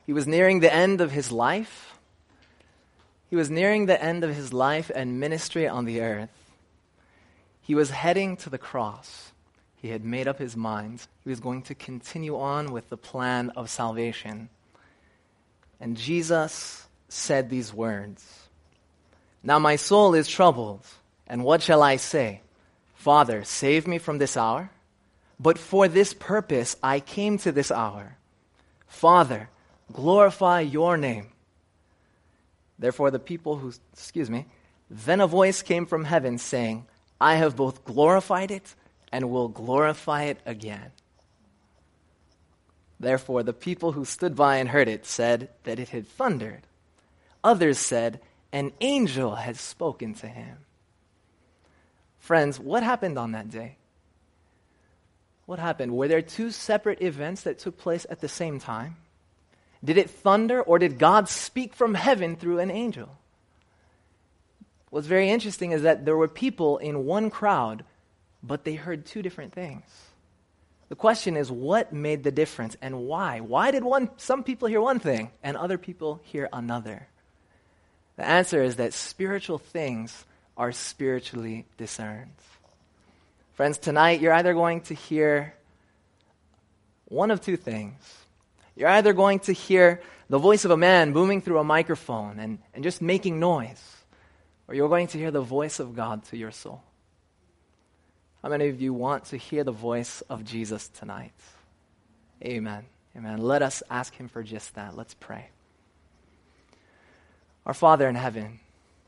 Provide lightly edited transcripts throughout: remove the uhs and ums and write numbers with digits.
He was nearing the end of his life. He was nearing the end of his life and ministry on the earth. He was heading to the cross. He had made up his mind. He was going to continue on with the plan of salvation. And Jesus said these words, "Now my soul is troubled, and what shall I say? Father, save me from this hour. But for this purpose I came to this hour. Father, glorify your name." Therefore the people who, then a voice came from heaven saying, "I have both glorified it and will glorify it again." Therefore the people who stood by and heard it said that it had thundered. Others said, "An angel had spoken to him." Friends, what happened on that day? What happened? Were there two separate events that took place at the same time? Did it thunder, or did God speak from heaven through an angel? What's very interesting is that there were people in one crowd, but they heard two different things. The question is, what made the difference and why? Why did some people hear one thing and other people hear another? The answer is that spiritual things are spiritually discerned. Friends, tonight you're either going to hear one of two things. You're either going to hear the voice of a man booming through a microphone and just making noise, or you're going to hear the voice of God to your soul. How many of you want to hear the voice of Jesus tonight? Amen. Amen. Let us ask him for just that. Let's pray. Our Father in heaven,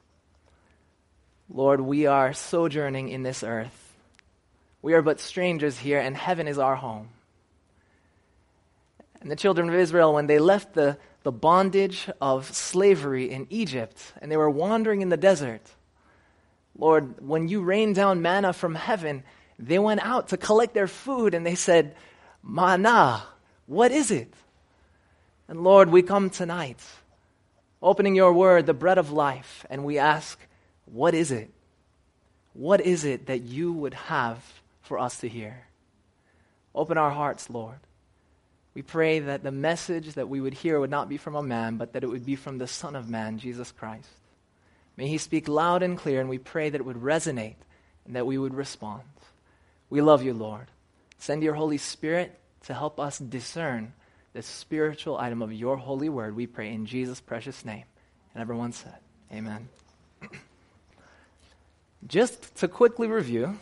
Lord, we are sojourning in this earth. We are but strangers here, and heaven is our home. And the children of Israel, when they left the bondage of slavery in Egypt, and they were wandering in the desert, Lord, when you rained down manna from heaven, they went out to collect their food, and they said, "Manna, what is it?" And Lord, we come tonight, opening your word, the bread of life, and we ask, what is it? What is it that you would have for us to hear? Open our hearts, Lord. We pray that the message that we would hear would not be from a man, but that it would be from the Son of Man, Jesus Christ. May he speak loud and clear, and we pray that it would resonate and that we would respond. We love you, Lord. Send your Holy Spirit to help us discern the spiritual item of your holy word. We pray in Jesus' precious name. And everyone said, amen. Just to quickly review,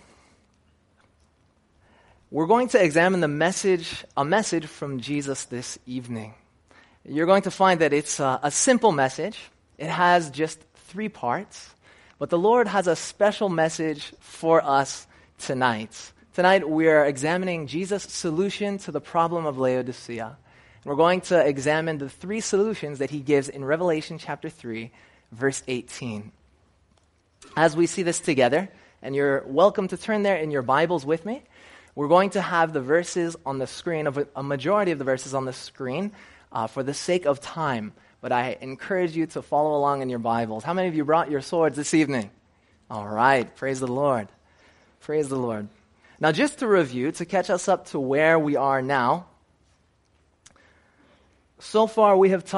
we're going to examine a message from Jesus this evening. You're going to find that it's a simple message. It has just 3 parts, but the Lord has a special message for us tonight. Tonight we are examining Jesus' solution to the problem of Laodicea. And we're going to examine the 3 solutions that he gives in Revelation chapter 3, verse 18. As we see this together, and you're welcome to turn there in your Bibles with me, we're going to have the verses on the screen, a majority of the verses on the screen, for the sake of time. But I encourage you to follow along in your Bibles. How many of you brought your swords this evening? All right, praise the Lord. Praise the Lord. Now, just to review, to catch us up to where we are now, so far we have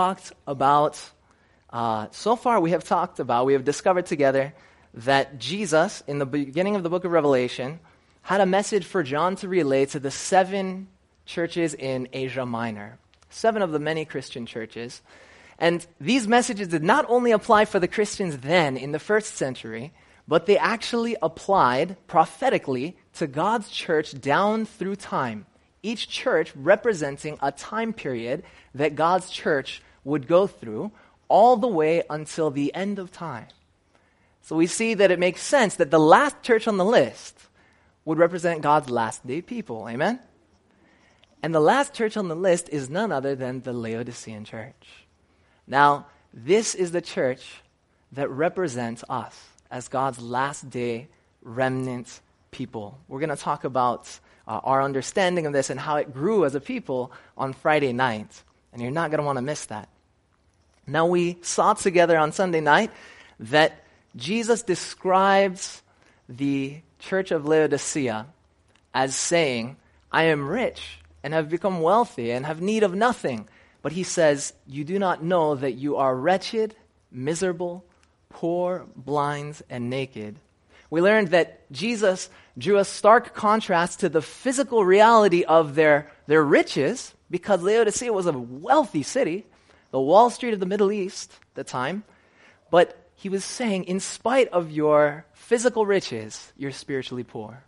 discovered together that Jesus, in the beginning of the book of Revelation, had a message for John to relay to the 7 churches in Asia Minor, 7 of the many Christian churches. And these messages did not only apply for the Christians then in the 1st century, but they actually applied prophetically to God's church down through time, each church representing a time period that God's church would go through all the way until the end of time. So we see that it makes sense that the last church on the list would represent God's last day people. Amen? And the last church on the list is none other than the Laodicean church. Now, this is the church that represents us as God's last day remnant people. We're going to talk about our understanding of this and how it grew as a people on Friday night. And you're not going to want to miss that. Now, we saw together on Sunday night that Jesus describes the church of Laodicea as saying, "I am rich and have become wealthy and have need of nothing, But he says, you do not know that you are wretched, miserable, poor, blind, and naked. We learned that Jesus drew a stark contrast to the physical reality of their riches, because Laodicea was a wealthy city, the Wall Street of the Middle East at the time. But he was saying, in spite of your physical riches, you're spiritually poor.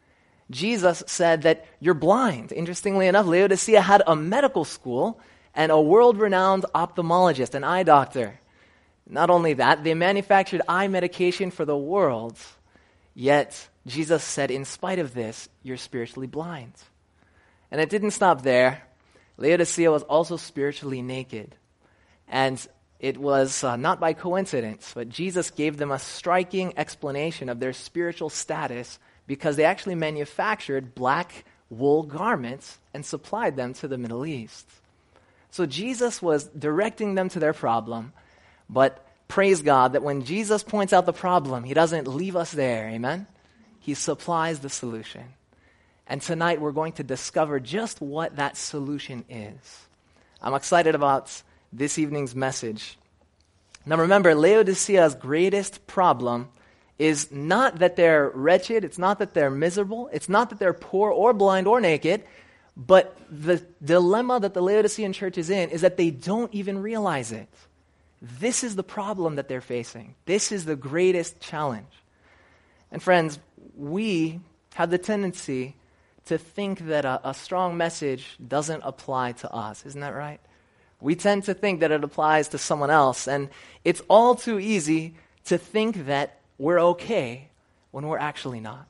Jesus said that you're blind. Interestingly enough, Laodicea had a medical school and a world-renowned ophthalmologist, an eye doctor. Not only that, they manufactured eye medication for the world. Yet, Jesus said, in spite of this, you're spiritually blind. And it didn't stop there. Laodicea was also spiritually naked. And it was not by coincidence, but Jesus gave them a striking explanation of their spiritual status because they actually manufactured black wool garments and supplied them to the Middle East. So Jesus was directing them to their problem, but praise God that when Jesus points out the problem, he doesn't leave us there, amen? He supplies the solution. And tonight we're going to discover just what that solution is. I'm excited about this evening's message. Now remember, Laodicea's greatest problem is not that they're wretched, it's not that they're miserable, it's not that they're poor or blind or naked, but the dilemma that the Laodicean church is in is that they don't even realize it. This is the problem that they're facing. This is the greatest challenge. And friends, we have the tendency to think that a strong message doesn't apply to us. Isn't that right? We tend to think that it applies to someone else, and it's all too easy to think that we're okay when we're actually not.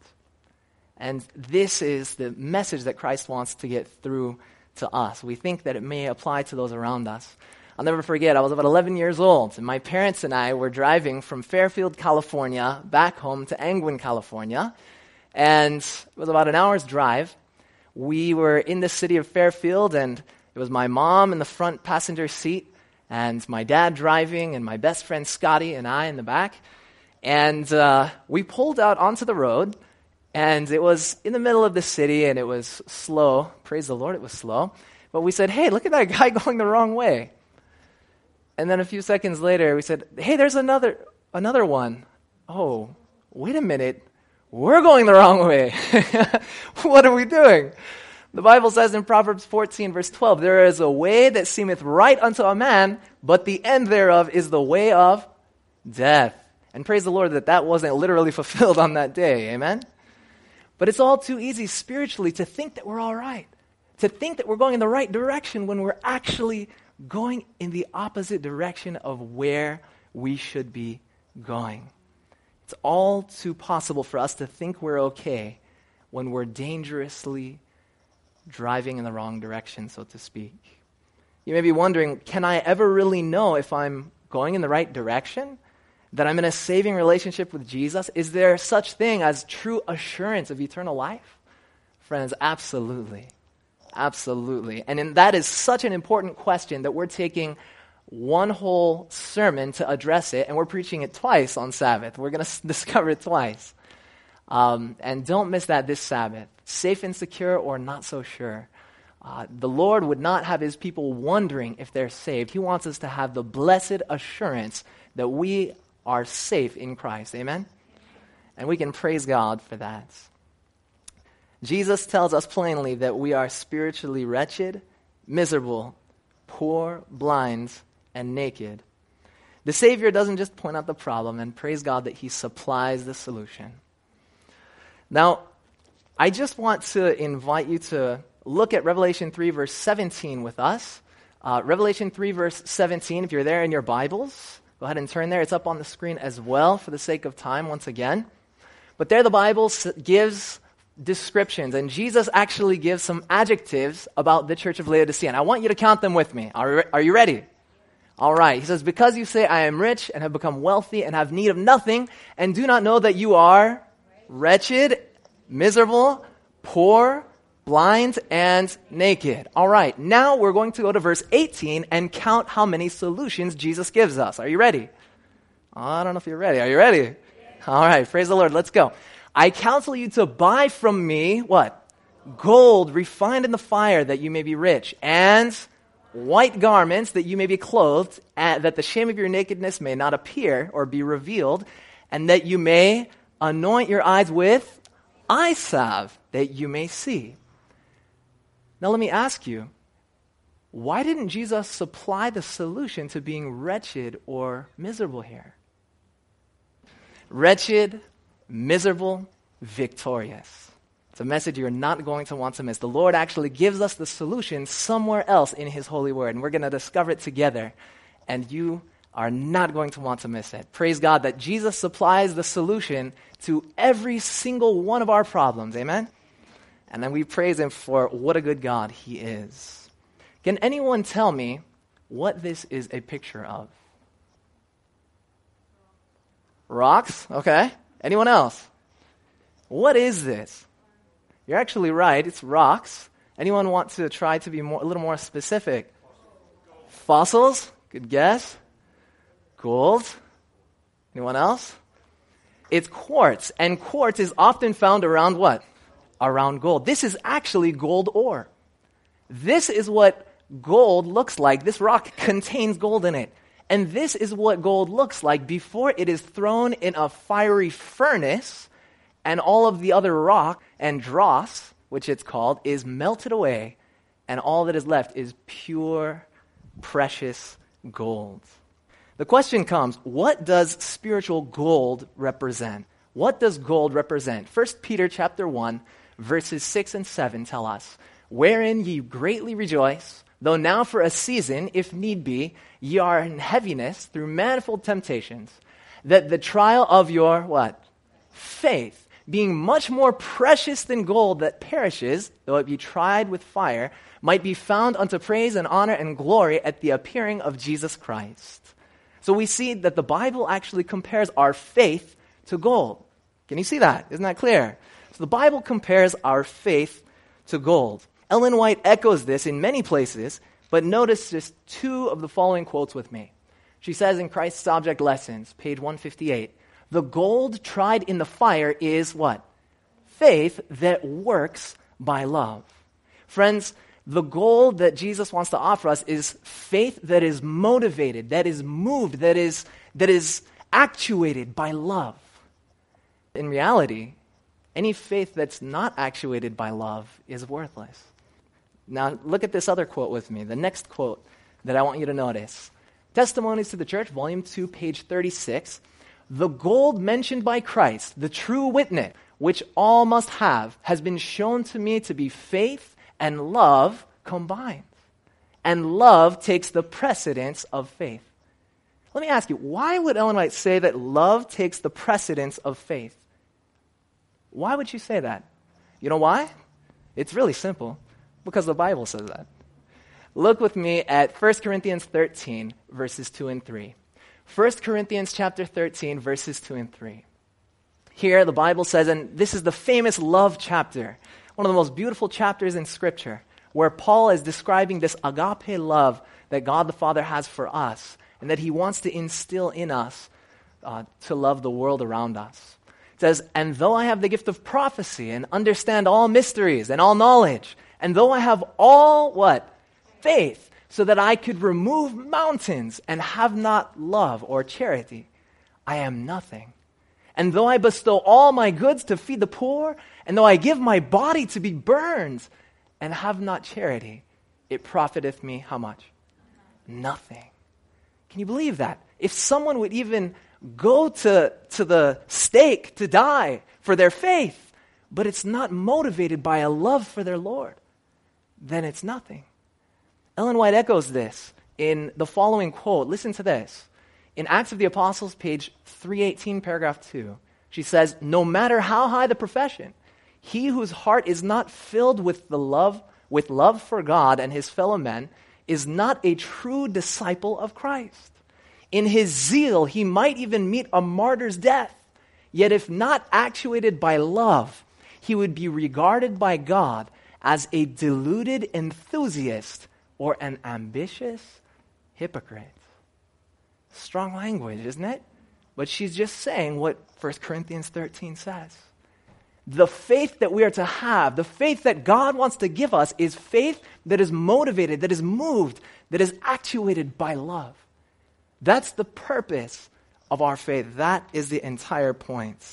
And this is the message that Christ wants to get through to us. We think that it may apply to those around us. I'll never forget, I was about 11 years old, and my parents and I were driving from Fairfield, California, back home to Angwin, California, and it was about an hour's drive. We were in the city of Fairfield, and it was my mom in the front passenger seat, and my dad driving, and my best friend Scotty and I in the back. And we pulled out onto the road, and it was in the middle of the city, and it was slow. Praise the Lord, it was slow. But we said, hey, look at that guy going the wrong way. And then a few seconds later, we said, hey, there's another one. Oh, wait a minute. We're going the wrong way. What are we doing? The Bible says in Proverbs 14, verse 12, there is a way that seemeth right unto a man, but the end thereof is the way of death. And praise the Lord that wasn't literally fulfilled on that day. Amen? But it's all too easy spiritually to think that we're all right, to think that we're going in the right direction when we're actually going in the opposite direction of where we should be going. It's all too possible for us to think we're okay when we're dangerously driving in the wrong direction, so to speak. You may be wondering, can I ever really know if I'm going in the right direction? That I'm in a saving relationship with Jesus? Is there such thing as true assurance of eternal life? Friends, absolutely. Absolutely. And that is such an important question that we're taking one whole sermon to address it, and we're preaching it twice on Sabbath. We're going to discover it twice. And don't miss that this Sabbath. Safe and secure or not so sure. The Lord would not have his people wondering if they're saved. He wants us to have the blessed assurance that we are safe in Christ. Amen? And we can praise God for that. Jesus tells us plainly that we are spiritually wretched, miserable, poor, blind, and naked. The Savior doesn't just point out the problem, and praise God that he supplies the solution. Now, I just want to invite you to look at Revelation 3, verse 17 with us. Revelation 3, verse 17, if you're there in your Bibles, go ahead and turn there. It's up on the screen as well for the sake of time once again. But there the Bible gives descriptions, and Jesus actually gives some adjectives about the church of Laodicea. And I want you to count them with me. Are you ready? All right. He says, because you say, I am rich and have become wealthy and have need of nothing, and do not know that you are wretched, miserable, poor, blind, and naked. All right. Now we're going to go to verse 18 and count how many solutions Jesus gives us. Are you ready? I don't know if you're ready. Are you ready? Yes. All right. Praise the Lord. Let's go. I counsel you to buy from me, what? Gold refined in the fire that you may be rich, and white garments that you may be clothed, and that the shame of your nakedness may not appear or be revealed, and that you may anoint your eyes with eye salve, that you may see. Now let me ask you, why didn't Jesus supply the solution to being wretched or miserable here? Wretched, miserable, victorious. It's a message you're not going to want to miss. The Lord actually gives us the solution somewhere else in His holy word, and we're going to discover it together, and you are not going to want to miss it. Praise God that Jesus supplies the solution to every single one of our problems. Amen? And then we praise Him for what a good God He is. Can anyone tell me what this is a picture of? Rocks? Okay. Anyone else? What is this? You're actually right. It's rocks. Anyone want to try to be a little more specific? Fossils? Good guess. Gold? Anyone else? It's quartz. And quartz is often found around what? Around gold. This is actually gold ore. This is what gold looks like. This rock contains gold in it. And this is what gold looks like before it is thrown in a fiery furnace, and all of the other rock and dross, which it's called, is melted away, and all that is left is pure, precious gold. The question comes, what does spiritual gold represent? What does gold represent? 1 Peter chapter 1, verses 6 and 7 tell us, "Wherein ye greatly rejoice, though now for a season, if need be, ye are in heaviness through manifold temptations, that the trial of your," what? "Faith, being much more precious than gold that perishes, though it be tried with fire, might be found unto praise and honor and glory at the appearing of Jesus Christ." So we see that the Bible actually compares our faith to gold. Can you see that? Isn't that clear? So the Bible compares our faith to gold. Ellen White echoes this in many places, but notice just two of the following quotes with me. She says in Christ's Object Lessons, page 158, "The gold tried in the fire is" what? "Faith that works by love." Friends, the gold that Jesus wants to offer us is faith that is motivated, that is moved, that is actuated by love. In reality, any faith that's not actuated by love is worthless. Now, look at this other quote with me, the next quote that I want you to notice. Testimonies to the Church, volume 2, page 36. "The gold mentioned by Christ, the true witness, which all must have, has been shown to me to be faith and love combined. And love takes the precedence of faith." Let me ask you, why would Ellen White say that love takes the precedence of faith? Why would she say that? You know why? It's really simple. Because the Bible says that. Look with me at 1 Corinthians 13, verses 2 and 3. 1 Corinthians chapter 13, verses 2 and 3. Here the Bible says, and this is the famous love chapter, one of the most beautiful chapters in Scripture, where Paul is describing this agape love that God the Father has for us, and that He wants to instill in us to love the world around us. It says, "And though I have the gift of prophecy and understand all mysteries and all knowledge, and though I have all," what? "Faith, so that I could remove mountains, and have not love or charity, I am nothing. And though I bestow all my goods to feed the poor, and though I give my body to be burned, and have not charity, it profiteth me" how much? Nothing. Can you believe that? If someone would even go to the stake to die for their faith, but it's not motivated by a love for their Lord, then it's nothing. Ellen White echoes this in the following quote. Listen to this. In Acts of the Apostles, page 318, paragraph 2, she says, "No matter how high the profession, he whose heart is not filled with love for God and his fellow men is not a true disciple of Christ. In his zeal, he might even meet a martyr's death. Yet if not actuated by love, he would be regarded by God as a deluded enthusiast or an ambitious hypocrite." Strong language, isn't it? But she's just saying what 1 Corinthians 13 says. The faith that we are to have, the faith that God wants to give us, is faith that is motivated, that is moved, that is actuated by love. That's the purpose of our faith. That is the entire point.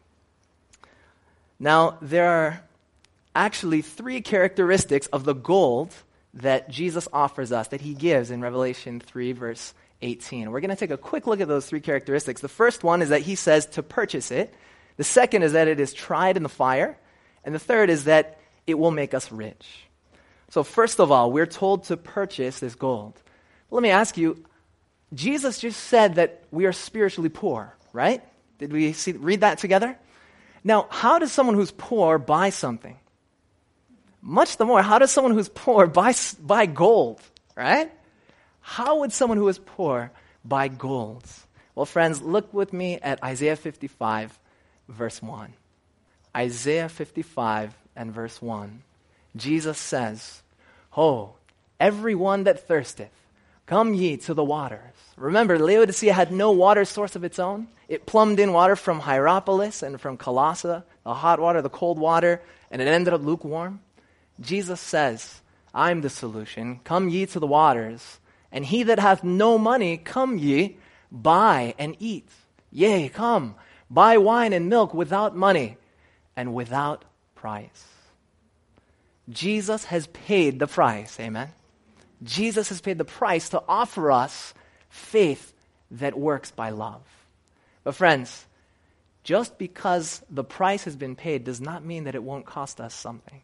Now, there are actually three characteristics of the gold that Jesus offers us, that he gives in Revelation 3, verse 18. We're going to take a quick look at those three characteristics. The first one is that he says to purchase it. The second is that it is tried in the fire. And the third is that it will make us rich. So first of all, we're told to purchase this gold. Let me ask you, Jesus just said that we are spiritually poor, right? Did we read that together? Now, how does someone who's poor buy something? Much the more, how does someone who's poor buy gold, right? How would someone who is poor buy gold? Well, friends, look with me at Isaiah 55, verse 1. Isaiah 55 and verse 1. Jesus says, "Ho, everyone that thirsteth, come ye to the waters." Remember, Laodicea had no water source of its own. It plumbed in water from Hierapolis and from Colossae, the hot water, the cold water, and it ended up lukewarm. Jesus says, "I'm the solution. Come ye to the waters, and he that hath no money, come ye, buy and eat. Yea, come, buy wine and milk without money and without price." Jesus has paid the price, amen? Jesus has paid the price to offer us faith that works by love. But friends, just because the price has been paid does not mean that it won't cost us something.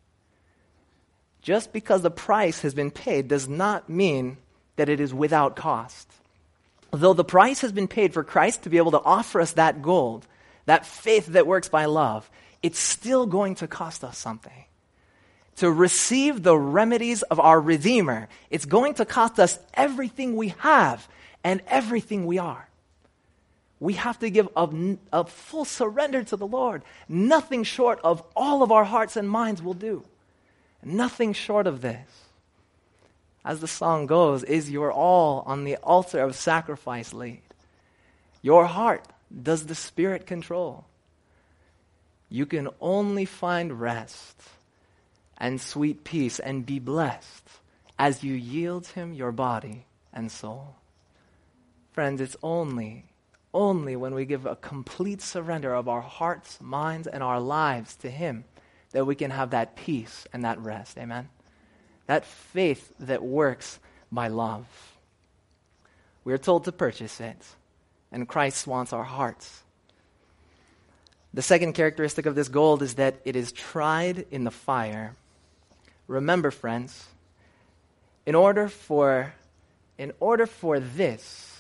Just because the price has been paid does not mean that it is without cost. Though the price has been paid for Christ to be able to offer us that gold, that faith that works by love, it's still going to cost us something. To receive the remedies of our Redeemer, it's going to cost us everything we have and everything we are. We have to give a full surrender to the Lord. Nothing short of all of our hearts and minds will do. Nothing short of this. As the song goes, "Is your all on the altar of sacrifice laid? Your heart does the Spirit control? You can only find rest and sweet peace and be blessed as you yield him your body and soul." Friends, it's only when we give a complete surrender of our hearts, minds, and our lives to him that we can have that peace and that rest. Amen? That faith that works by love. We are told to purchase it, and Christ wants our hearts. The second characteristic of this gold is that it is tried in the fire. Remember, friends, in order for this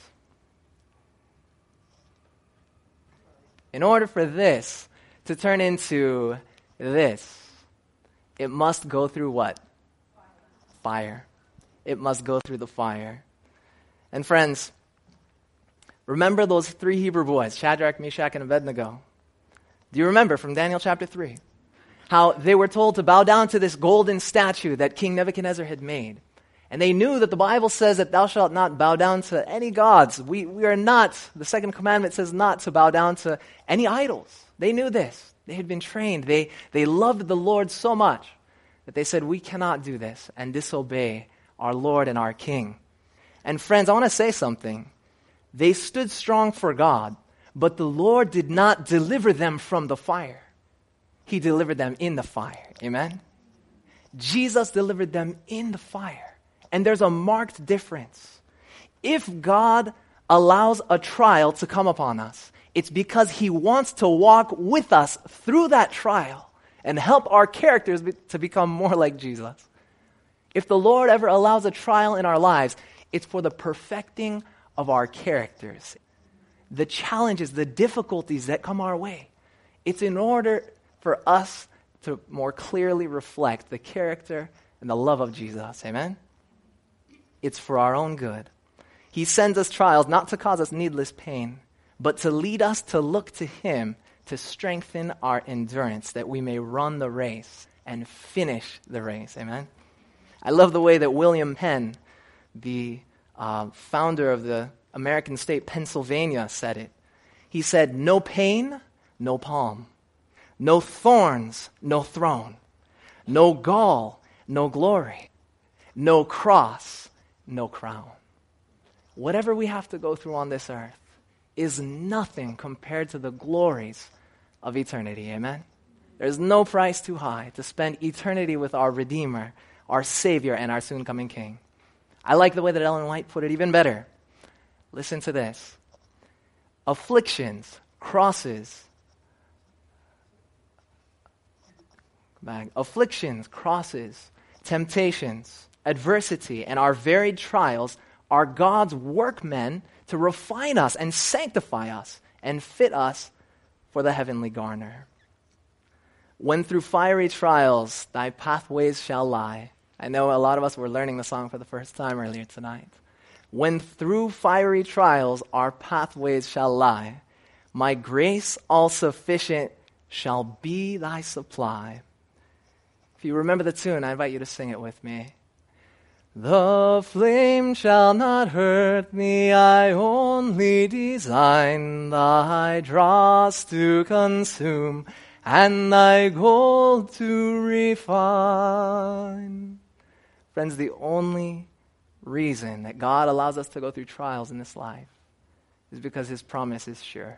to turn into this, it must go through what? Fire. It must go through the fire. And friends, remember those three Hebrew boys, Shadrach, Meshach, and Abednego? Do you remember from Daniel chapter 3? How they were told to bow down to this golden statue that King Nebuchadnezzar had made. And they knew that the Bible says that thou shalt not bow down to any gods. We are not, the second commandment says not to bow down to any idols. They knew this. They had been trained. They loved the Lord so much that they said, we cannot do this and disobey our Lord and our King. And friends, I want to say something. They stood strong for God, but the Lord did not deliver them from the fire. He delivered them in the fire. Amen? Jesus delivered them in the fire. And there's a marked difference. If God allows a trial to come upon us, it's because he wants to walk with us through that trial and help our characters to become more like Jesus. If the Lord ever allows a trial in our lives, it's for the perfecting of our characters. The challenges, the difficulties that come our way, it's in order for us to more clearly reflect the character and the love of Jesus. Amen? It's for our own good. He sends us trials not to cause us needless pain, but to lead us to look to him to strengthen our endurance, that we may run the race and finish the race. Amen? I love the way that William Penn, the founder of the American state Pennsylvania, said it. He said, "No pain, no palm. No thorns, no throne. No gall, no glory. No cross, no crown. Whatever we have to go through on this earth is nothing compared to the glories of eternity. Amen? There's no price too high to spend eternity with our Redeemer, our Savior, and our soon-coming King. I like the way that Ellen White put it even better. Listen to this. Afflictions, crosses, temptations, adversity, and our varied trials are God's workmen to refine us and sanctify us and fit us for the heavenly garner. When through fiery trials thy pathways shall lie. I know a lot of us were learning the song for the first time earlier tonight. When through fiery trials our pathways shall lie, my grace all sufficient shall be thy supply. If you remember the tune, I invite you to sing it with me. The flame shall not hurt me, I only design thy dross to consume and thy gold to refine. Friends, the only reason that God allows us to go through trials in this life is because his promise is sure.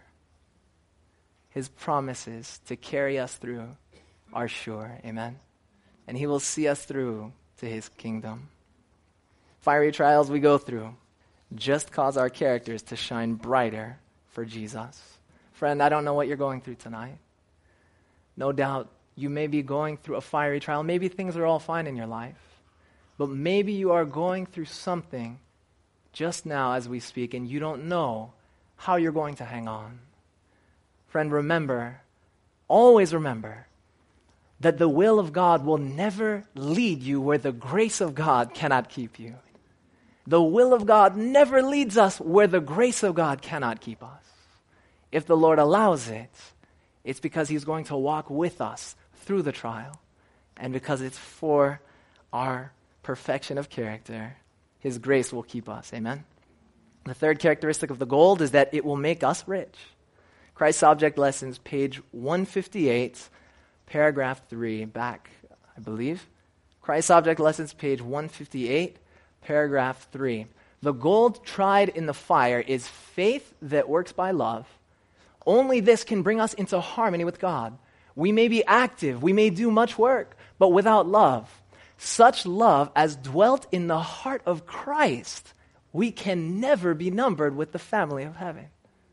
His promises to carry us through are sure. Amen? And he will see us through to his kingdom. Fiery trials we go through just cause our characters to shine brighter for Jesus. Friend, I don't know what you're going through tonight. No doubt you may be going through a fiery trial. Maybe things are all fine in your life. But maybe you are going through something just now as we speak, and you don't know how you're going to hang on. Friend, remember, always remember, that the will of God will never lead you where the grace of God cannot keep you. The will of God never leads us where the grace of God cannot keep us. If the Lord allows it, it's because he's going to walk with us through the trial, and because it's for our perfection of character. His grace will keep us. Amen? The third characteristic of the gold is that it will make us rich. Christ's Object Lessons, page 158, paragraph 3, back, I believe. Christ's Object Lessons, page 158, paragraph 3. The gold tried in the fire is faith that works by love. Only this can bring us into harmony with God. We may be active, we may do much work, but without love, such love as dwelt in the heart of Christ, we can never be numbered with the family of heaven.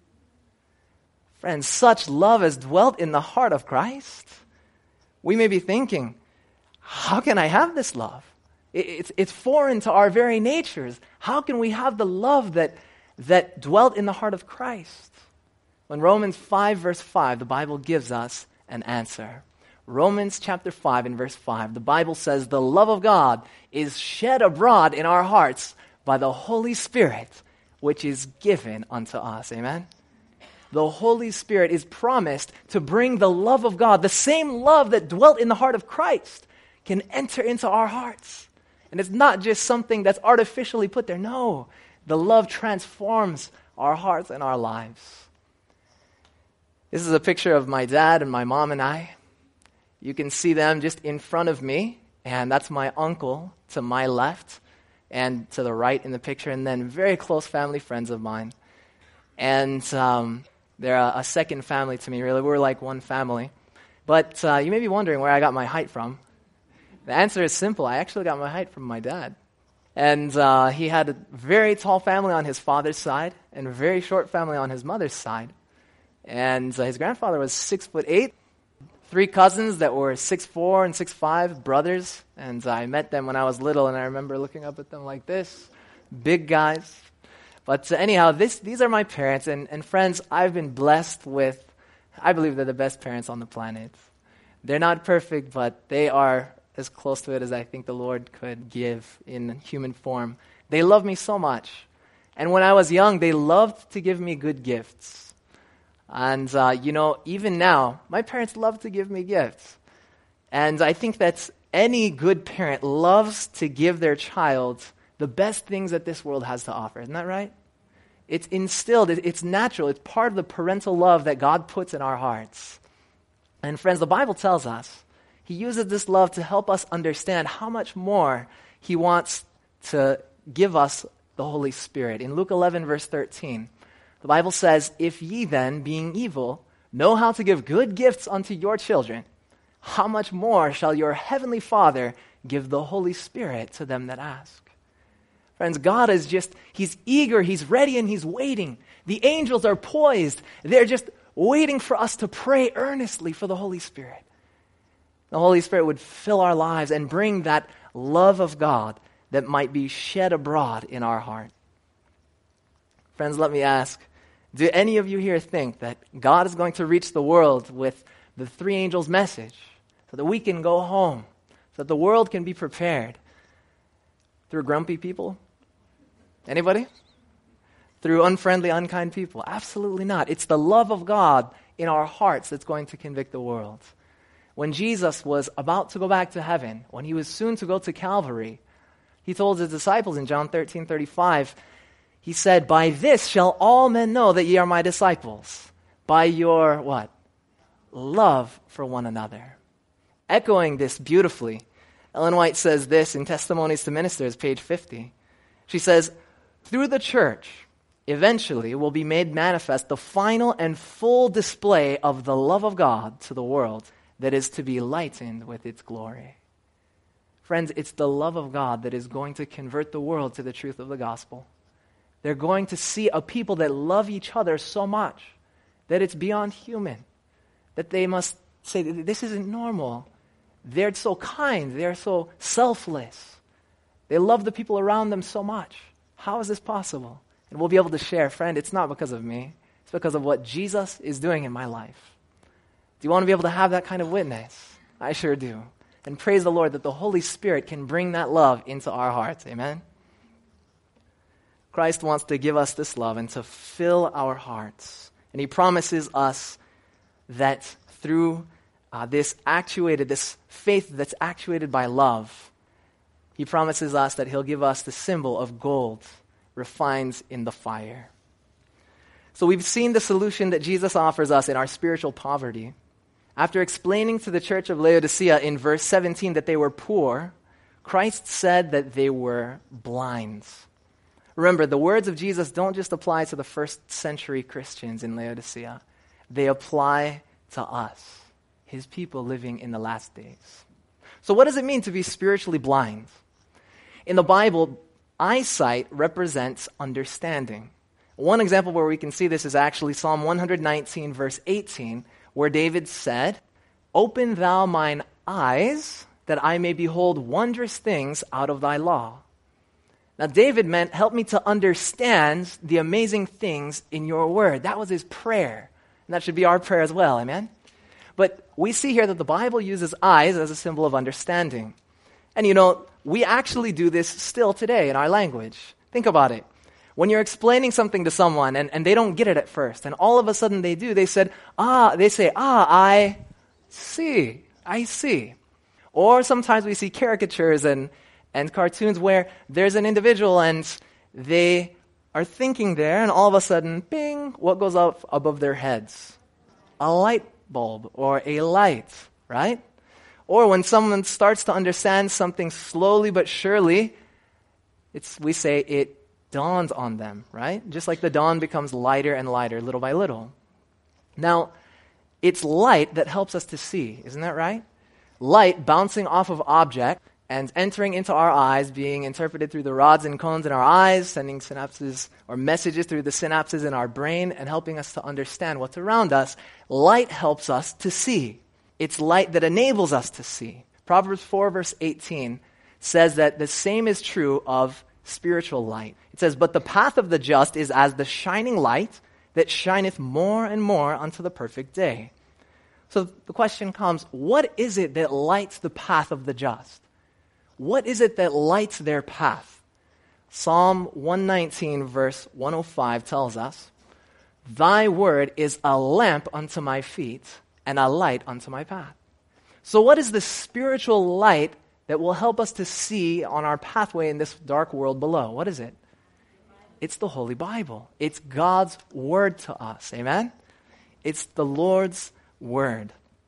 Friends, such love as dwelt in the heart of Christ, we may be thinking, how can I have this love? It's foreign to our very natures. How can we have the love that dwelt in the heart of Christ? When Romans 5, verse 5, the Bible gives us an answer. Romans chapter 5 and verse 5, the Bible says, the love of God is shed abroad in our hearts by the Holy Spirit, which is given unto us. Amen? The Holy Spirit is promised to bring the love of God, the same love that dwelt in the heart of Christ, can enter into our hearts. And it's not just something that's artificially put there. No, the love transforms our hearts and our lives. This is a picture of my dad and my mom and I. You can see them just in front of me, and that's my uncle to my left and to the right in the picture, and then very close family friends of mine. And they're a second family to me, really. We're like one family. But you may be wondering where I got my height from. The answer is simple. I actually got my height from my dad. And he had a very tall family on his father's side and a very short family on his mother's side. And his grandfather was 6'8". 3 cousins that were 6'4" and 6'5", brothers. And I met them when I was little, and I remember looking up at them like this. Big guys. But anyhow, these are my parents. And friends, I've been blessed with, I believe they're the best parents on the planet. They're not perfect, but they are as close to it as I think the Lord could give in human form. They love me so much. And when I was young, they loved to give me good gifts. And, even now, my parents love to give me gifts. And I think that any good parent loves to give their child the best things that this world has to offer. Isn't that right? It's instilled, it's natural, it's part of the parental love that God puts in our hearts. And friends, the Bible tells us he uses this love to help us understand how much more he wants to give us the Holy Spirit. In Luke 11, verse 13, the Bible says, "If ye then, being evil, know how to give good gifts unto your children, how much more shall your heavenly Father give the Holy Spirit to them that ask?" Friends, God is he's eager, he's ready, and he's waiting. The angels are poised. They're just waiting for us to pray earnestly for the Holy Spirit. The Holy Spirit would fill our lives and bring that love of God that might be shed abroad in our heart. Friends, let me ask, do any of you here think that God is going to reach the world with the three angels' message so that we can go home, so that the world can be prepared? Through grumpy people? Anybody? Through unfriendly, unkind people? Absolutely not. It's the love of God in our hearts that's going to convict the world. When Jesus was about to go back to heaven, when he was soon to go to Calvary, he told his disciples in John 13:35, he said, "By this shall all men know that ye are my disciples, by your," what? "Love for one another." Echoing this beautifully, Ellen White says this in Testimonies to Ministers, page 50. She says, "Through the church, eventually will be made manifest the final and full display of the love of God to the world that is to be lightened with its glory." Friends, it's the love of God that is going to convert the world to the truth of the gospel. They're going to see a people that love each other so much that it's beyond human, that they must say, this isn't normal. They're so kind. They're so selfless. They love the people around them so much. How is this possible? And we'll be able to share, friend, it's not because of me. It's because of what Jesus is doing in my life. Do you want to be able to have that kind of witness? I sure do. And praise the Lord that the Holy Spirit can bring that love into our hearts. Amen? Christ wants to give us this love and to fill our hearts. And he promises us that through this faith that's actuated by love, he promises us that he'll give us the symbol of gold refined in the fire. So we've seen the solution that Jesus offers us in our spiritual poverty. After explaining to the church of Laodicea in verse 17 that they were poor, Christ said that they were blind. Remember, the words of Jesus don't just apply to the first century Christians in Laodicea. They apply to us, his people living in the last days. So what does it mean to be spiritually blind? In the Bible, eyesight represents understanding. One example where we can see this is actually Psalm 119, verse 18, where David said, "Open thou mine eyes, that I may behold wondrous things out of thy law." Now, David meant, help me to understand the amazing things in your word. That was his prayer. And that should be our prayer as well, amen? But we see here that the Bible uses eyes as a symbol of understanding. And we actually do this still today in our language. Think about it. When you're explaining something to someone and they don't get it at first, and all of a sudden they do, they say, I see. Or sometimes we see caricatures and cartoons where there's an individual and they are thinking there, and all of a sudden, bing, what goes up above their heads? A light bulb or a light, right? Or when someone starts to understand something slowly but surely, we say it dawns on them, right? Just like the dawn becomes lighter and lighter little by little. Now, it's light that helps us to see, isn't that right? Light bouncing off of object and entering into our eyes, being interpreted through the rods and cones in our eyes, sending synapses or messages through the synapses in our brain and helping us to understand what's around us. Light helps us to see. It's light that enables us to see. Proverbs 4, verse 18 says that the same is true of spiritual light. It says, "But the path of the just is as the shining light that shineth more and more unto the perfect day." So the question comes, what is it that lights the path of the just? What is it that lights their path? Psalm 119, verse 105 tells us, "Thy word is a lamp unto my feet and a light unto my path." So what is the spiritual light that will help us to see on our pathway in this dark world below? What is it? It's the Holy Bible. It's God's word to us. Amen? It's the Lord's word.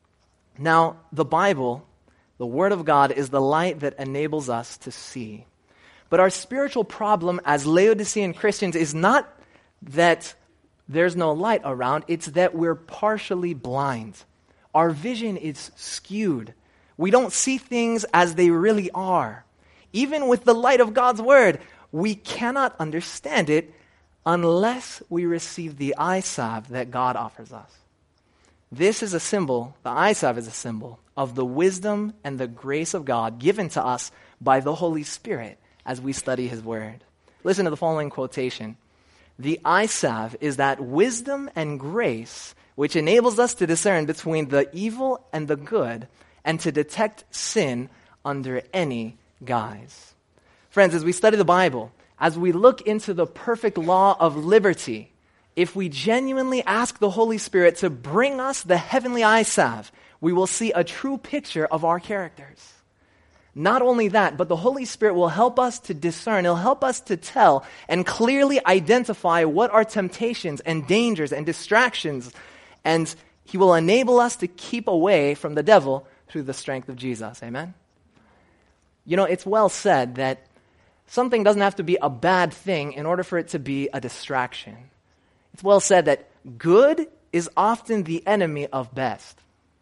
Now, the Bible, the Word of God, is the light that enables us to see. But our spiritual problem as Laodicean Christians is not that there's no light around, it's that we're partially blind. Our vision is skewed. We don't see things as they really are. Even with the light of God's Word, we cannot understand it unless we receive the eye salve that God offers us. This is a symbol, the eye salve is a symbol of the wisdom and the grace of God given to us by the Holy Spirit as we study His Word. Listen to the following quotation. The eye salve is that wisdom and grace which enables us to discern between the evil and the good and to detect sin under any guise. Friends, as we study the Bible, as we look into the perfect law of liberty, if we genuinely ask the Holy Spirit to bring us the heavenly eye salve, we will see a true picture of our characters. Not only that, but the Holy Spirit will help us to discern, He'll help us to tell and clearly identify what are temptations and dangers and distractions, and He will enable us to keep away from the devil through the strength of Jesus. Amen? You know, it's well said that something doesn't have to be a bad thing in order for it to be a distraction. It's well said that good is often the enemy of best.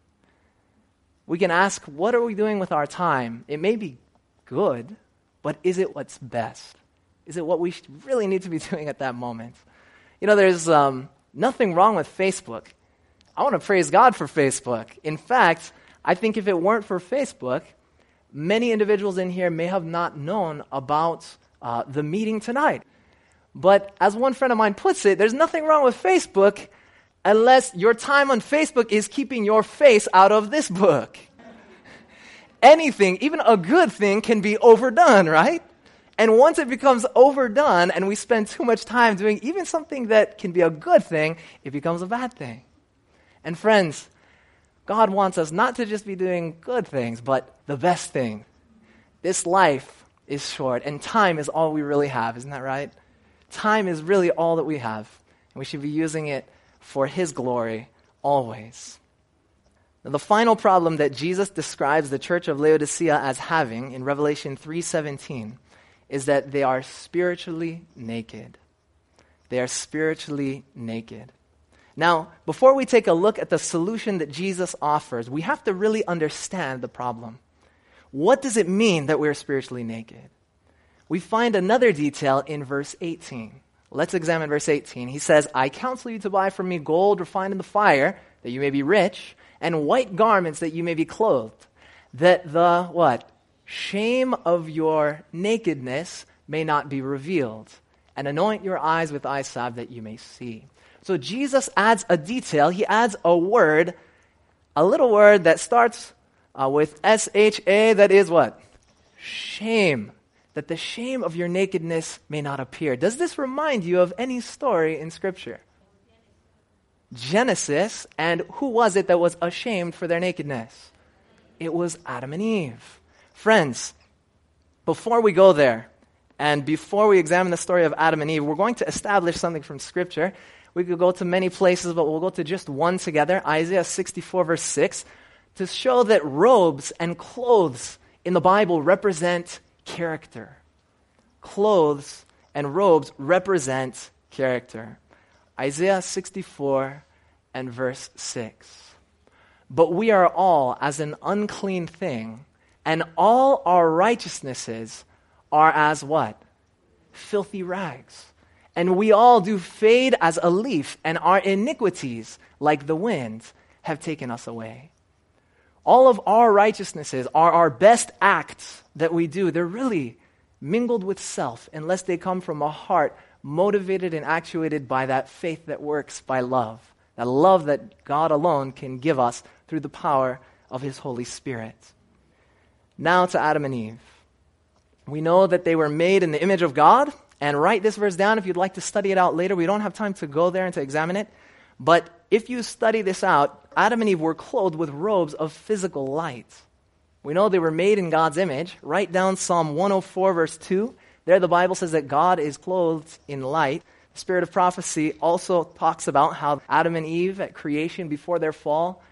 We can ask, what are we doing with our time? It may be good, but is it what's best? Is it what we really need to be doing at that moment? You know, there's nothing wrong with Facebook. I want to praise God for Facebook. In fact, I think if it weren't for Facebook, many individuals in here may have not known about the meeting tonight. But as one friend of mine puts it, there's nothing wrong with Facebook unless your time on Facebook is keeping your face out of this book. Anything, even a good thing, can be overdone, right? And once it becomes overdone and we spend too much time doing even something that can be a good thing, it becomes a bad thing. And friends, God wants us not to just be doing good things, but the best thing. This life is short, and time is all we really have, isn't that right? Time is really all that we have, and we should be using it for His glory always. Now, the final problem that Jesus describes the church of Laodicea as having in Revelation 3:17 is that they are spiritually naked. They are spiritually naked. Now, before we take a look at the solution that Jesus offers, we have to really understand the problem. What does it mean that we're spiritually naked? We find another detail in verse 18. Let's examine verse 18. He says, I counsel you to buy from me gold refined in the fire, that you may be rich, and white garments that you may be clothed, that the, what? Shame of your nakedness may not be revealed, and anoint your eyes with eye salve that you may see. So Jesus adds a detail. He adds a word, a little word that starts with S-H-A, that is what? Shame. That the shame of your nakedness may not appear. Does this remind you of any story in Scripture? Genesis, and who was it that was ashamed for their nakedness? It was Adam and Eve. Friends, before we go there, and before we examine the story of Adam and Eve, we're going to establish something from Scripture. We could go to many places, but we'll go to just one together, Isaiah 64, verse 6, to show that robes and clothes in the Bible represent character. Clothes and robes represent character. Isaiah 64 and verse 6. But we are all as an unclean thing, and all our righteousnesses are as what? Filthy rags. And we all do fade as a leaf, and our iniquities, like the wind, have taken us away. All of our righteousnesses are our best acts that we do. They're really mingled with self unless they come from a heart motivated and actuated by that faith that works by love. That love that God alone can give us through the power of His Holy Spirit. Now to Adam and Eve. We know that they were made in the image of God. And write this verse down if you'd like to study it out later. We don't have time to go there and to examine it. But if you study this out, Adam and Eve were clothed with robes of physical light. We know they were made in God's image. Write down Psalm 104, verse 2. There the Bible says that God is clothed in light. The Spirit of prophecy also talks about how Adam and Eve at creation before their fall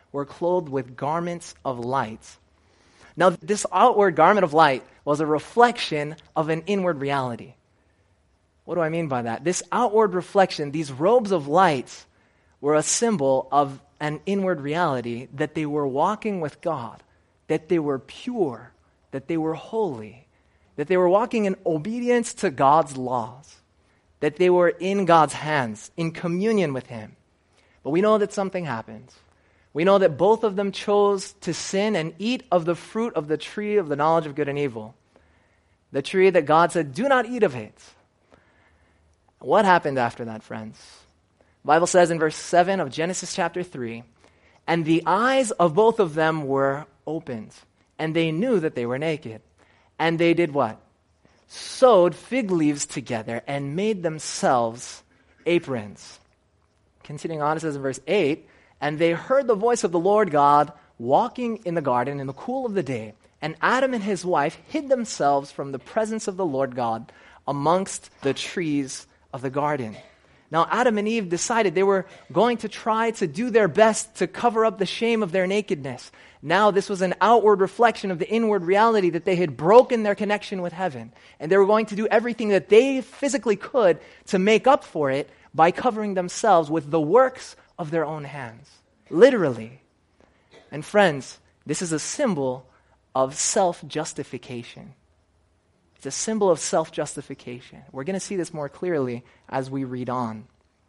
were clothed with garments of light. Now, this outward garment of light was a reflection of an inward reality. What do I mean by that? This outward reflection, these robes of light, were a symbol of an inward reality that they were walking with God, that they were pure, that they were holy, that they were walking in obedience to God's laws, that they were in God's hands, in communion with Him. But we know that something happens. We know that both of them chose to sin and eat of the fruit of the tree of the knowledge of good and evil. The tree that God said, do not eat of it. What happened after that, friends? The Bible says in verse 7 of Genesis chapter 3, and the eyes of both of them were opened, and they knew that they were naked. And they did what? Sewed fig leaves together and made themselves aprons. Continuing on, it says in verse 8, and they heard the voice of the Lord God walking in the garden in the cool of the day. And Adam and his wife hid themselves from the presence of the Lord God amongst the trees of the garden. Now, Adam and Eve decided they were going to try to do their best to cover up the shame of their nakedness. Now, this was an outward reflection of the inward reality that they had broken their connection with heaven. And they were going to do everything that they physically could to make up for it by covering themselves with the works of their own hands. Literally. And friends, this is a symbol of self-justification. It's a symbol of self-justification. We're going to see this more clearly as we read on.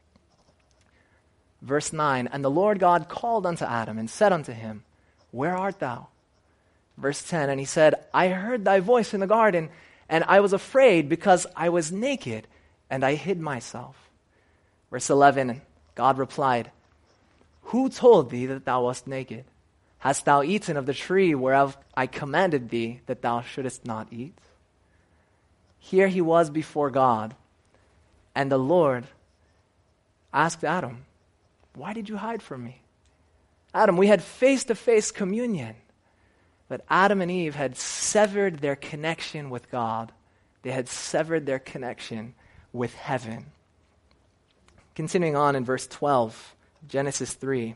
Verse 9, and the Lord God called unto Adam and said unto him, where art thou? Verse 10, and he said, I heard thy voice in the garden, and I was afraid because I was naked, and I hid myself. Verse 11, God replied, who told thee that thou wast naked? Hast thou eaten of the tree whereof I commanded thee that thou shouldest not eat? Here he was before God, and the Lord asked Adam, why did you hide from me? Adam, we had face-to-face communion, but Adam and Eve had severed their connection with God. They had severed their connection with heaven. Continuing on in verse 12, Genesis 3,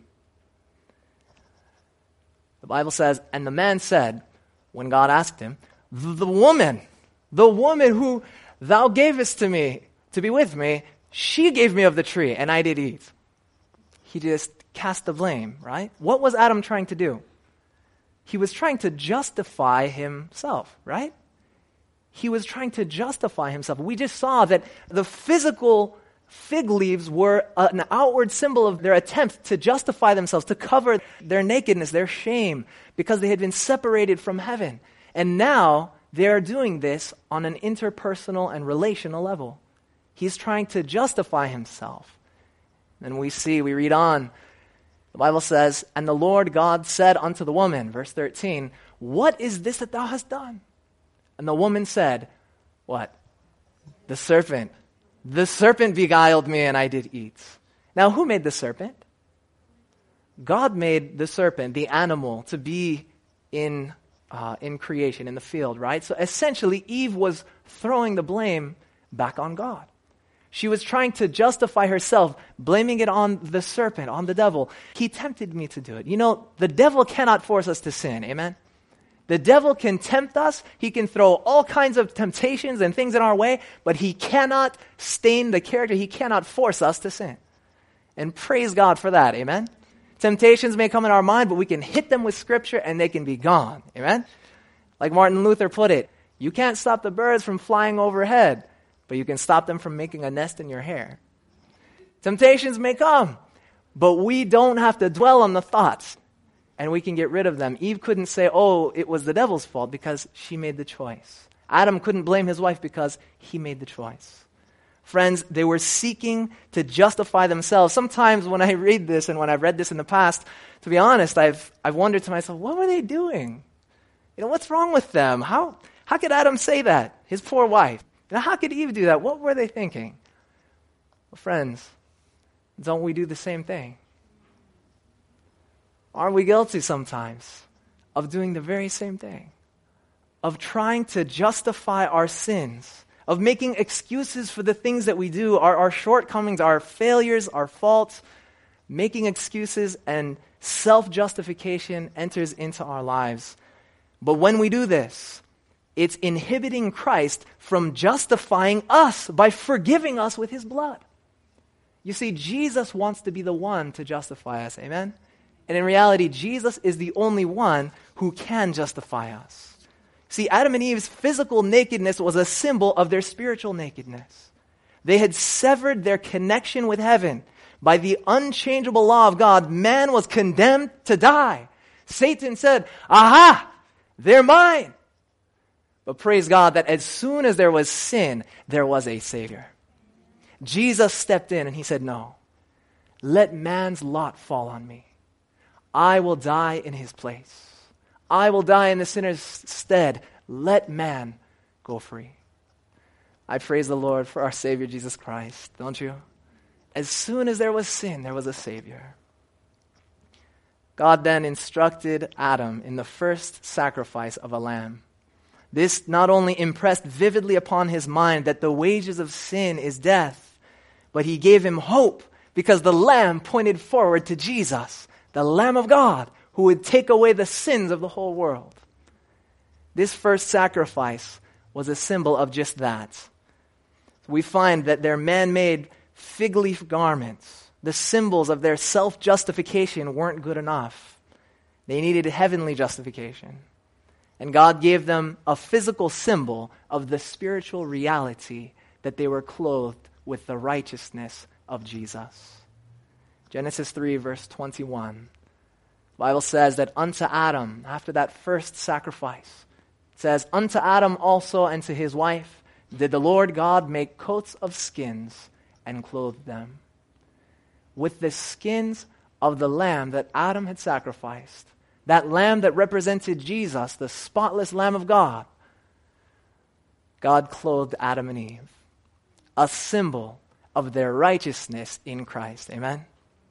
the Bible says, and the man said, when God asked him, the woman who thou gavest to me to be with me, she gave me of the tree, and I did eat. He just cast the blame, right? What was Adam trying to do? He was trying to justify himself, right? He was trying to justify himself. We just saw that the physical fig leaves were an outward symbol of their attempt to justify themselves, to cover their nakedness, their shame, because they had been separated from heaven. And now they are doing this on an interpersonal and relational level. He's trying to justify himself. And we read on. The Bible says, and the Lord God said unto the woman, verse 13, what is this that thou hast done? And the woman said, what? The serpent. The serpent beguiled me, and I did eat. Now, who made the serpent? God made the serpent, the animal, to be in creation, in the field, right? So essentially, Eve was throwing the blame back on God. She was trying to justify herself, blaming it on the serpent, on the devil. He tempted me to do it. You know, the devil cannot force us to sin, amen? The devil can tempt us. He can throw all kinds of temptations and things in our way, but he cannot stain the character. He cannot force us to sin. And praise God for that, amen? Temptations may come in our mind, but we can hit them with Scripture and they can be gone, amen? Like Martin Luther put it, you can't stop the birds from flying overhead, but you can stop them from making a nest in your hair. Temptations may come, but we don't have to dwell on the thoughts, and we can get rid of them. Eve couldn't say, oh, it was the devil's fault because she made the choice. Adam couldn't blame his wife because he made the choice. Friends, they were seeking to justify themselves. Sometimes when I read this and when I've read this in the past, to be honest, I've wondered to myself, what were they doing? What's wrong with them? How could Adam say that? His poor wife. How could Eve do that? What were they thinking? Well, friends, don't we do the same thing? Aren't we guilty sometimes of doing the very same thing? Of trying to justify our sins, of making excuses for the things that we do, our shortcomings, our failures, our faults, making excuses and self-justification enters into our lives. But when we do this, it's inhibiting Christ from justifying us by forgiving us with his blood. You see, Jesus wants to be the one to justify us, amen? And in reality, Jesus is the only one who can justify us. See, Adam and Eve's physical nakedness was a symbol of their spiritual nakedness. They had severed their connection with heaven. By the unchangeable law of God, man was condemned to die. Satan said, "Aha, they're mine." But praise God that as soon as there was sin, there was a Savior. Jesus stepped in and he said, "No, let man's lot fall on me. I will die in his place. I will die in the sinner's stead. Let man go free." I praise the Lord for our Savior Jesus Christ, don't you? As soon as there was sin, there was a Savior. God then instructed Adam in the first sacrifice of a lamb. This not only impressed vividly upon his mind that the wages of sin is death, but he gave him hope because the lamb pointed forward to Jesus, the Lamb of God, who would take away the sins of the whole world. This first sacrifice was a symbol of just that. We find that their man-made fig leaf garments, the symbols of their self-justification, weren't good enough. They needed heavenly justification. And God gave them a physical symbol of the spiritual reality that they were clothed with the righteousness of Jesus. Genesis 3, verse 21. The Bible says that unto Adam, after that first sacrifice, it says, "Unto Adam also and to his wife did the Lord God make coats of skins and clothe them." With the skins of the lamb that Adam had sacrificed, that lamb that represented Jesus, the spotless Lamb of God, God clothed Adam and Eve, a symbol of their righteousness in Christ. Amen?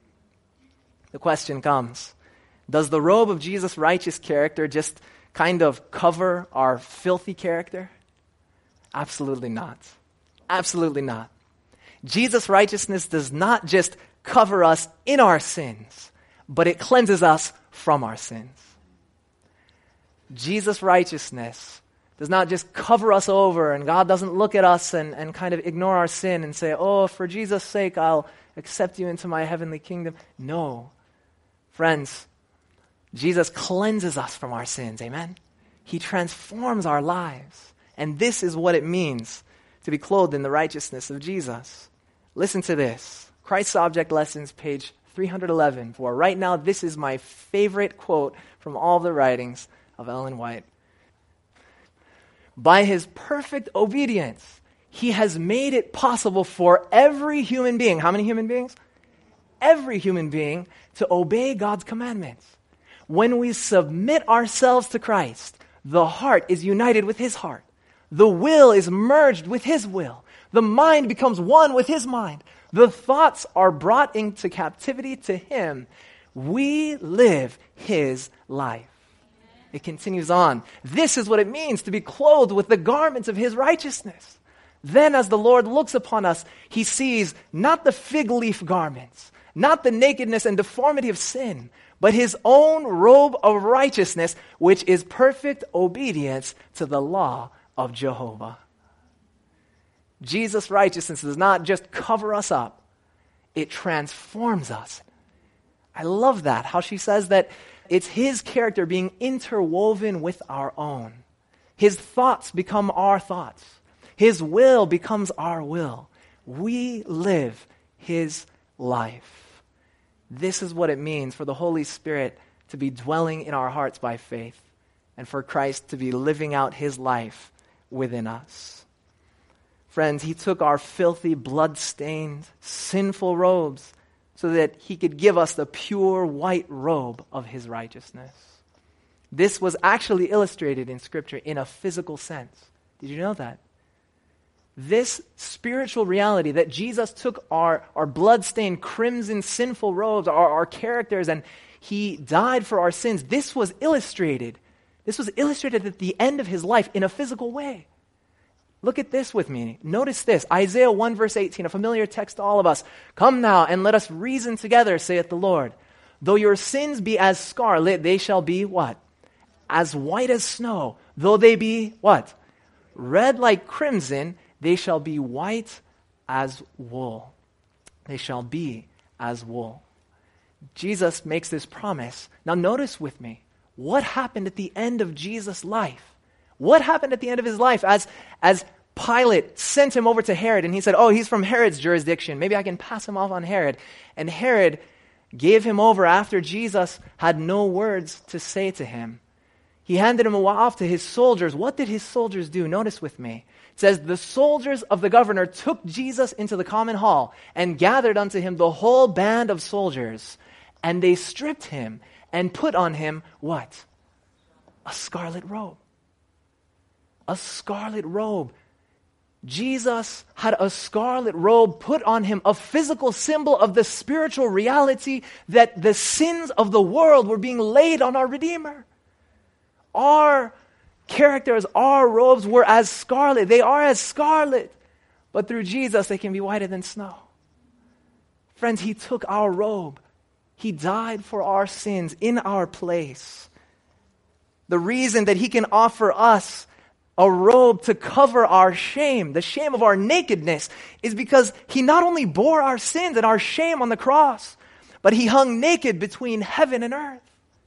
The question comes, does the robe of Jesus' righteous character just kind of cover our filthy character? Absolutely not. Absolutely not. Jesus' righteousness does not just cover us in our sins, but it cleanses us from our sins. Jesus' righteousness does not just cover us over, and God doesn't look at us and kind of ignore our sin and say, "Oh, for Jesus' sake, I'll accept you into my heavenly kingdom." No. Friends, Jesus cleanses us from our sins, amen? He transforms our lives. And this is what it means to be clothed in the righteousness of Jesus. Listen to this. Christ's Object Lessons, page 311. For right now, this is my favorite quote from all the writings of Ellen White. "By his perfect obedience, he has made it possible for every human being," how many human beings? Every human being to obey God's commandments. When we submit ourselves to Christ, the heart is united with his heart. The will is merged with his will. The mind becomes one with his mind. The thoughts are brought into captivity to him. We live his life. It continues on. This is what it means to be clothed with the garments of his righteousness. Then as the Lord looks upon us, he sees not the fig leaf garments, not the nakedness and deformity of sin, but his own robe of righteousness, which is perfect obedience to the law of Jehovah. Jesus' righteousness does not just cover us up, it transforms us. I love that, how she says that it's his character being interwoven with our own. His thoughts become our thoughts. His will becomes our will. We live his life. This is what it means for the Holy Spirit to be dwelling in our hearts by faith and for Christ to be living out his life within us. Friends, he took our filthy, blood-stained, sinful robes so that he could give us the pure white robe of his righteousness. This was actually illustrated in Scripture in a physical sense. Did you know that? This spiritual reality that Jesus took our blood-stained, crimson, sinful robes, our characters, and he died for our sins, this was illustrated. This was illustrated at the end of his life in a physical way. Look at this with me. Notice this. Isaiah 1 verse 18, a familiar text to all of us. "Come now and let us reason together, saith the Lord. Though your sins be as scarlet, they shall be what? As white as snow. Though they be what? Red like crimson, they shall be white as wool. They shall be as wool. Jesus makes this promise. Now notice with me, what happened at the end of Jesus' life? What happened at the end of his life as Pilate sent him over to Herod and he said, oh, he's from Herod's jurisdiction. Maybe I can pass him off on Herod. And Herod gave him over after Jesus had no words to say to him. He handed him off to his soldiers. What did his soldiers do? Notice with me. It says, the soldiers of the governor took Jesus into the common hall and gathered unto him the whole band of soldiers. And they stripped him and put on him what? A scarlet robe. A scarlet robe. Jesus had a scarlet robe put on him, a physical symbol of the spiritual reality that the sins of the world were being laid on our Redeemer. Our characters, our robes were as scarlet. They are as scarlet. But through Jesus, they can be whiter than snow. Friends, he took our robe. He died for our sins in our place. The reason that he can offer us a robe to cover our shame, the shame of our nakedness, is because he not only bore our sins and our shame on the cross, but he hung naked between heaven and earth.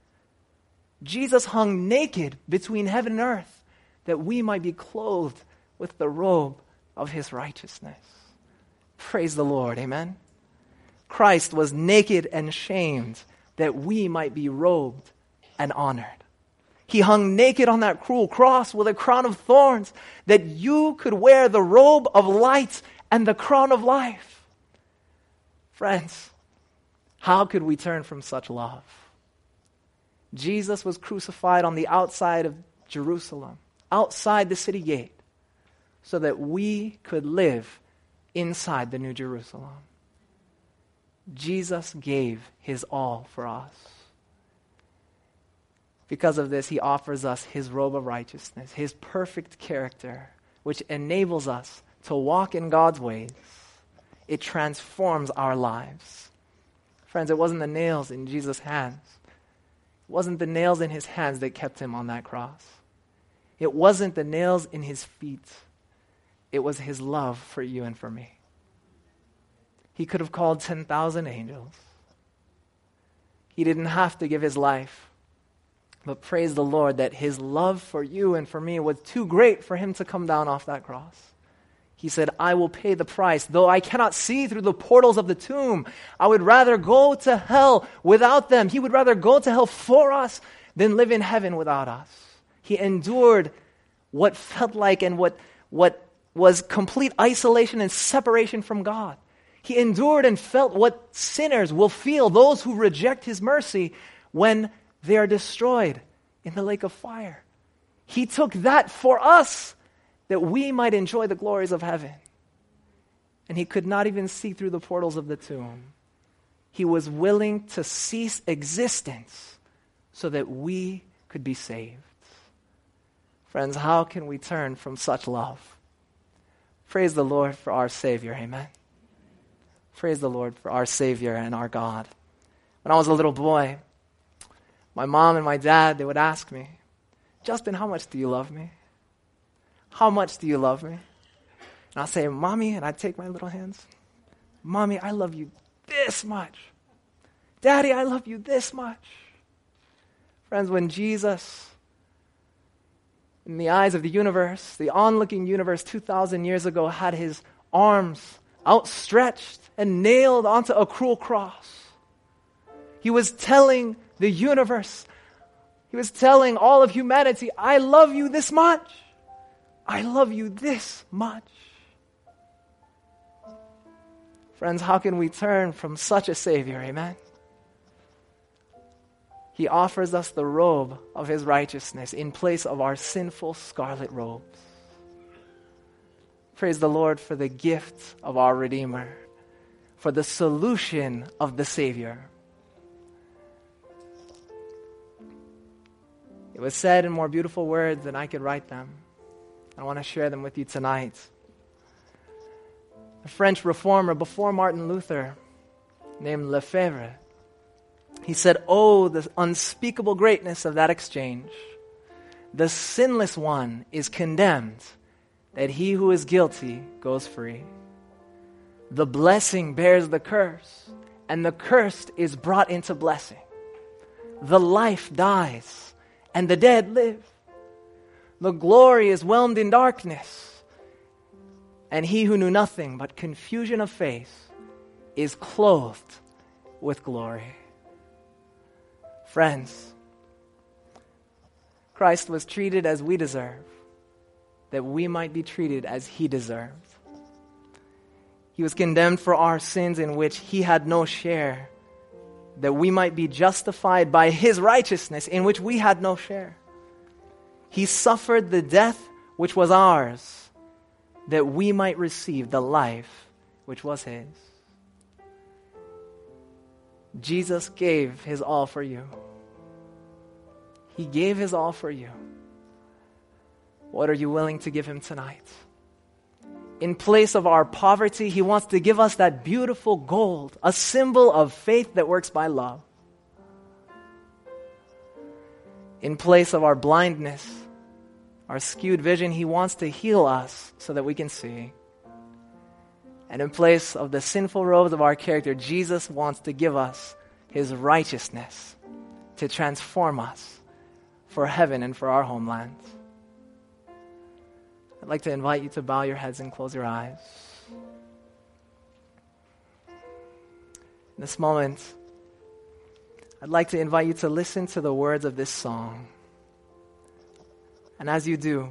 Jesus hung naked between heaven and earth that we might be clothed with the robe of his righteousness. Praise the Lord, amen? Christ was naked and shamed that we might be robed and honored. He hung naked on that cruel cross with a crown of thorns that you could wear the robe of light and the crown of life. Friends, how could we turn from such love? Jesus was crucified on the outside of Jerusalem, outside the city gate, so that we could live inside the New Jerusalem. Jesus gave his all for us. Because of this, he offers us his robe of righteousness, his perfect character, which enables us to walk in God's ways. It transforms our lives. Friends, it wasn't the nails in Jesus' hands. It wasn't the nails in his hands that kept him on that cross. It wasn't the nails in his feet. It was his love for you and for me. He could have called 10,000 angels. He didn't have to give his life. But praise the Lord that his love for you and for me was too great for him to come down off that cross. He said, I will pay the price. Though I cannot see through the portals of the tomb, I would rather go to hell without them. He would rather go to hell for us than live in heaven without us. He endured what felt like and what was complete isolation and separation from God. He endured and felt what sinners will feel, those who reject his mercy, when they are destroyed in the lake of fire. He took that for us, that we might enjoy the glories of heaven. And he could not even see through the portals of the tomb. He was willing to cease existence so that we could be saved. Friends, how can we turn from such love? Praise the Lord for our Savior, amen? Praise the Lord for our Savior and our God. When I was a little boy, my mom and my dad, they would ask me, Justin, how much do you love me? How much do you love me? And I'll say, Mommy, and I'd take my little hands. Mommy, I love you this much. Daddy, I love you this much. Friends, when Jesus, in the eyes of the universe, the onlooking universe 2,000 years ago, had his arms outstretched and nailed onto a cruel cross, he was telling the universe, he was telling all of humanity, I love you this much. I love you this much. Friends, how can we turn from such a Savior, amen? He offers us the robe of his righteousness in place of our sinful scarlet robes. Praise the Lord for the gift of our Redeemer, for the solution of the Savior. It was said in more beautiful words than I could write them. I want to share them with you tonight. A French reformer before Martin Luther named Lefebvre, He said, "Oh, the unspeakable greatness of that exchange. The sinless one is condemned, that he who is guilty goes free. The blessing bears the curse, and the cursed is brought into blessing. The life dies, and the dead live. The glory is whelmed in darkness, and he who knew nothing but confusion of face is clothed with glory." Friends, Christ was treated as we deserve, that we might be treated as he deserved. He was condemned for our sins in which he had no share, that we might be justified by his righteousness in which we had no share. He suffered the death which was ours, that we might receive the life which was his. Jesus gave his all for you. He gave his all for you. What are you willing to give him tonight? In place of our poverty, he wants to give us that beautiful gold, a symbol of faith that works by love. In place of our blindness, our skewed vision, he wants to heal us so that we can see. And in place of the sinful robes of our character, Jesus wants to give us his righteousness to transform us for heaven and for our homeland. I'd like to invite you to bow your heads and close your eyes. In this moment, I'd like to invite you to listen to the words of this song. And as you do,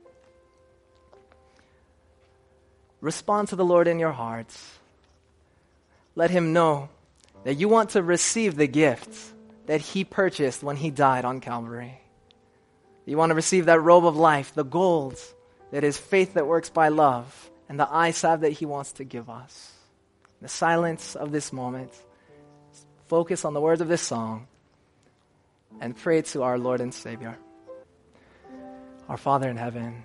respond to the Lord in your hearts. Let him know that you want to receive the gift that he purchased when he died on Calvary. You want to receive that robe of life, the gold that is faith that works by love, and the eye salve that he wants to give us. In the silence of this moment, focus on the words of this song and pray to our Lord and Savior. Our Father in heaven,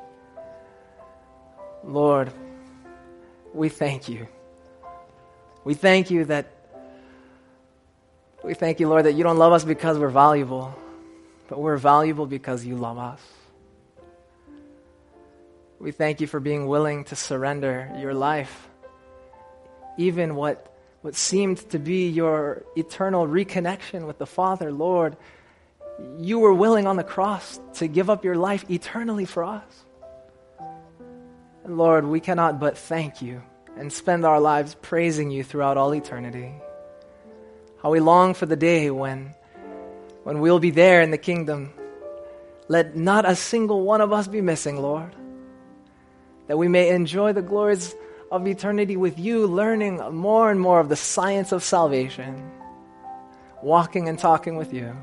Lord, we thank you. We thank you, Lord, that you don't love us because we're valuable, but we're valuable because you love us. We thank you for being willing to surrender your life, even what seemed to be your eternal reconnection with the Father. Lord, you were willing on the cross to give up your life eternally for us. And Lord, we cannot but thank you and spend our lives praising you throughout all eternity. How we long for the day when we'll be there in the kingdom. Let not a single one of us be missing, Lord, that we may enjoy the glories of eternity with you, learning more and more of the science of salvation, walking and talking with you.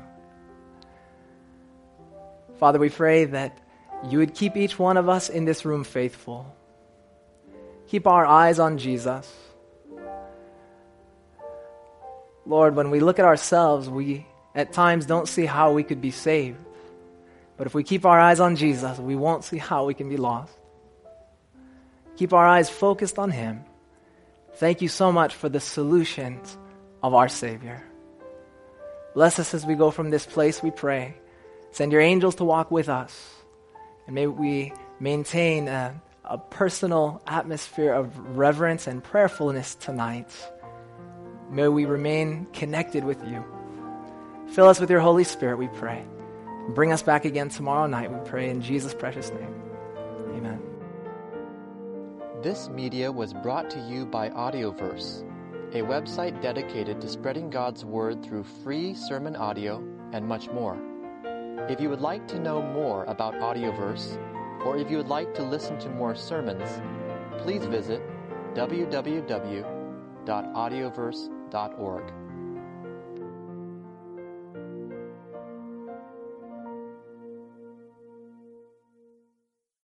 Father, we pray that you would keep each one of us in this room faithful. Keep our eyes on Jesus. Lord, when we look at ourselves, we at times don't see how we could be saved. But if we keep our eyes on Jesus, we won't see how we can be lost. Keep our eyes focused on him. Thank you so much for the solutions of our Savior. Bless us as we go from this place, we pray. Send your angels to walk with us. And may we maintain a personal atmosphere of reverence and prayerfulness tonight. May we remain connected with you. Fill us with your Holy Spirit, we pray. Bring us back again tomorrow night, we pray in Jesus' precious name. Amen. This media was brought to you by Audioverse, a website dedicated to spreading God's Word through free sermon audio and much more. If you would like to know more about Audioverse, or if you would like to listen to more sermons, please visit www.audioverse.org.